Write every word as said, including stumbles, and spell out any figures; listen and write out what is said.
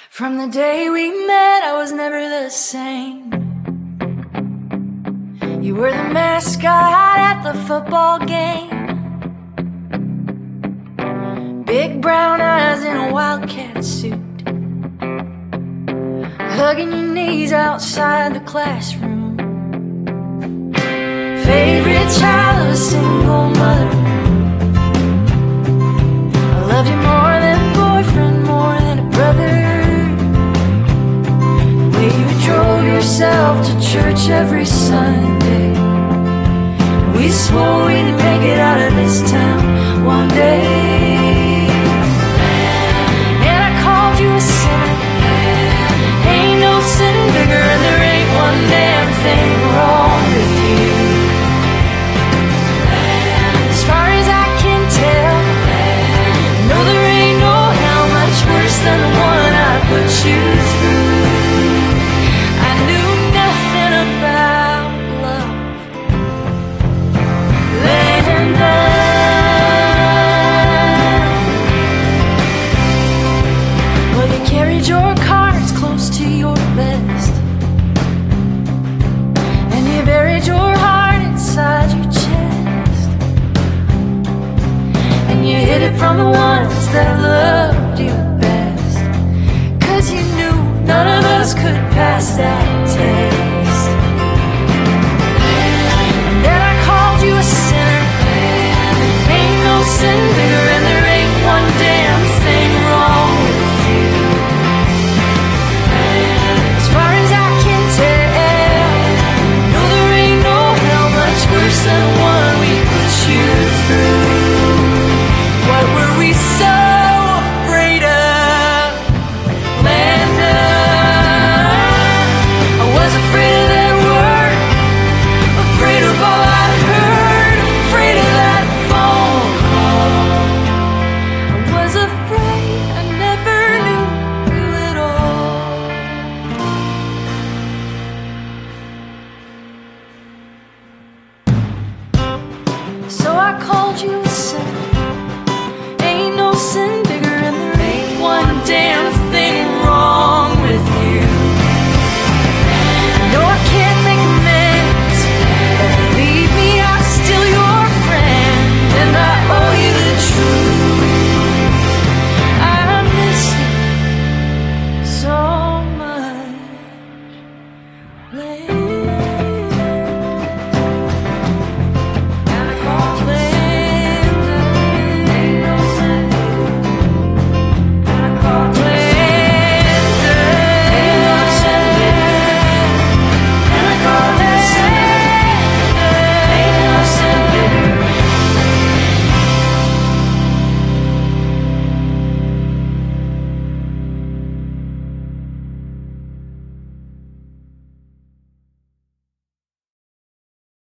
From the day we met, I was never the same. You were the mascot at the football game. Big brown eyes in a wildcat suit, hugging your knees outside the classroom. Favorite child of a single mother. I loved you more than a boyfriend, more than a brother. The way you drove yourself to church every Sunday. We swore we'd make it out of this town one day. And I called you a sinner. Ain't no sin bigger, and there ain't one damn thing wrong with you. As far as I can tell, no, there ain't no hell much worse than the one I put you through. I knew nothing about love then and then. Well, you carried your cards close to your vest, and you buried your heart inside your chest, and you hid it from the ones that loved you best, 'cause you knew none of us could pass that test. And then I called you a sinner. Ain't no sin